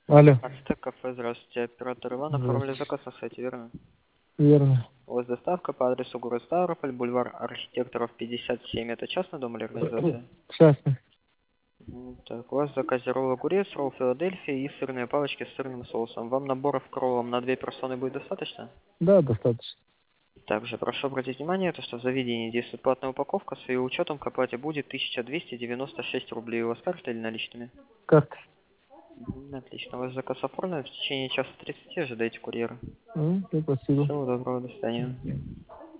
Алло. Ацтек кафе, здравствуйте. Оператор Иван, оформили Здравствуйте. заказ на сайте, верно? Верно. У вас доставка по адресу город Ставрополь, бульвар Архитекторов, 57. Это частный дом или организация? Частно. Так, у вас в заказе ролл огурец, ролл Филадельфия и сырные палочки с сырным соусом. Вам наборов к роллам на 2 персоны будет достаточно? Да, достаточно. Также прошу обратить внимание, то, что в заведении действует платная упаковка, с ее учетом к оплате будет 1296 рублей. У вас карта или наличными? Как? Отлично, у вас заказ оформлен. В течение часа 30 ожидайте курьера. Спасибо. Всего доброго, до свидания.